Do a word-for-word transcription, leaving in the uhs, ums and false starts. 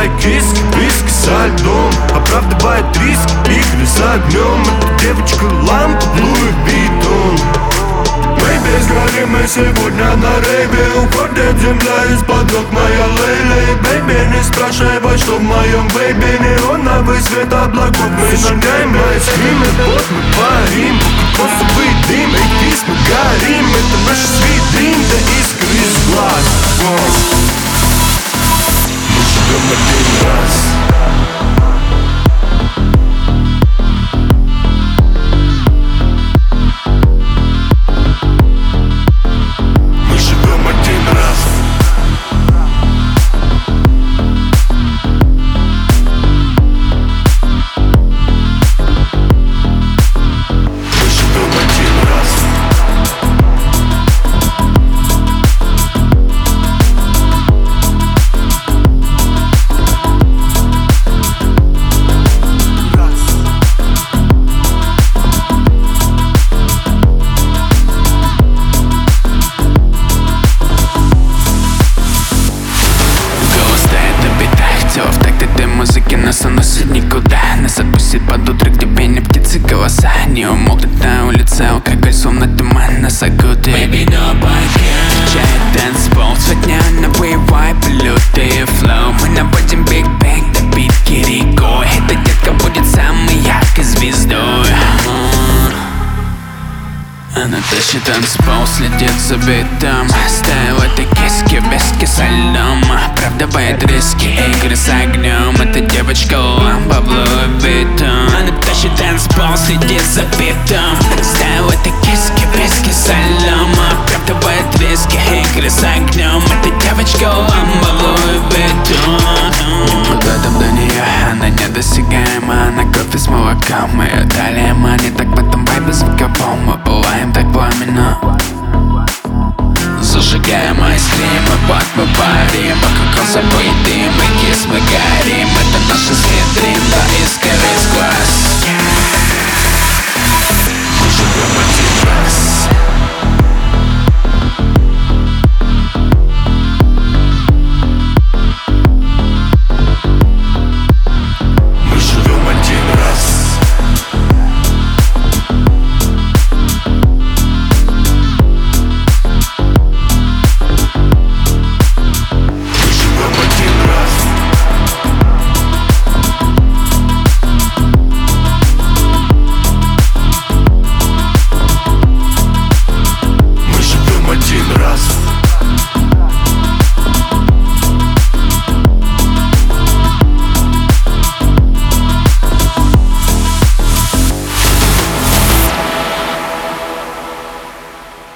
свои киски, виски со льдом, оправдывает риски, игры за огнем. Эта девочка лампа, Луи Виттон. Мы без горы, мы сегодня на рейве. Уходит земля из-под ног моя лейли. Бэйби, не спрашивай, что в моем вейбе. Неоновый свет облаков, мы сжигаем айскрим. И вот мы парим, посовый дым. Эй, кис, мы горим, это наш sweet dream. До искры из глаз. Мы живем один раз. Нас уносит никуда, нас отпустит под утро, где пение птицы голоса. Не умолкнет на улице, алкоголь словно туман нас окутает. Baby, nobody can. Встречает танцпол, сотня новый вайб, лютые флоу. Мы наводим биг бэнг до битки рекой. Эта детка будет самой яркой звездой. Она тащит танцпол, следит за битом. Ставил этой киски, виски со льдом. Оправдывает риски, игры с огнем. Эта девочка лампа, Луи Виттон. Она тащит танцпол, следит за битом. Ставил этой киски, виски со льдом. Оправдывает риски, игры с огнем. Эта девочка лампа, Луи Виттон. Никуда там до нее, она недосягаема. Она кофе с молоком, ее талия манит.